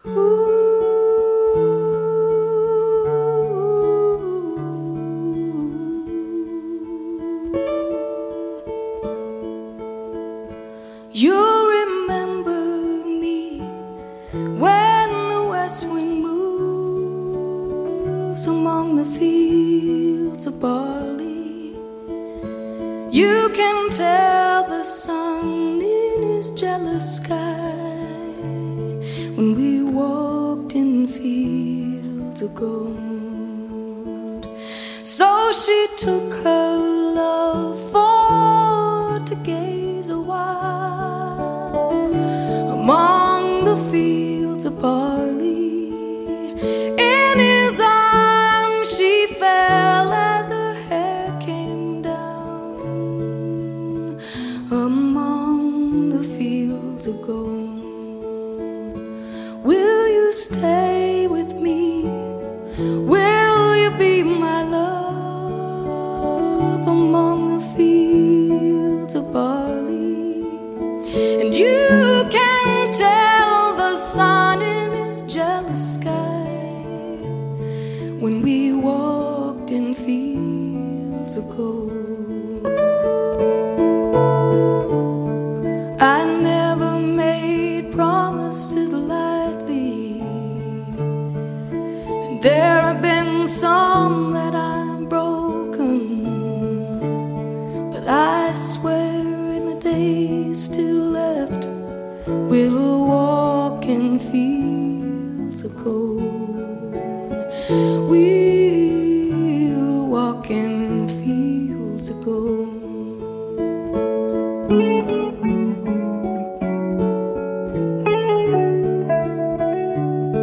You remember me when the west wind moves among the fields of barley. You can tell the sun in his jealous sky when we walked in fields of gold. So she took her love for to gaze a while among the fields of barley. In his arms she fell as her hair came down among the fields of gold. Will you stay with me? Will you be my love among the fields of barley? And you can tell the sun in his jealous sky when we walked in fields of gold. I never made promises lightly, and there have been some that I've broken, but I swear in the days still left we'll walk in fields of gold. We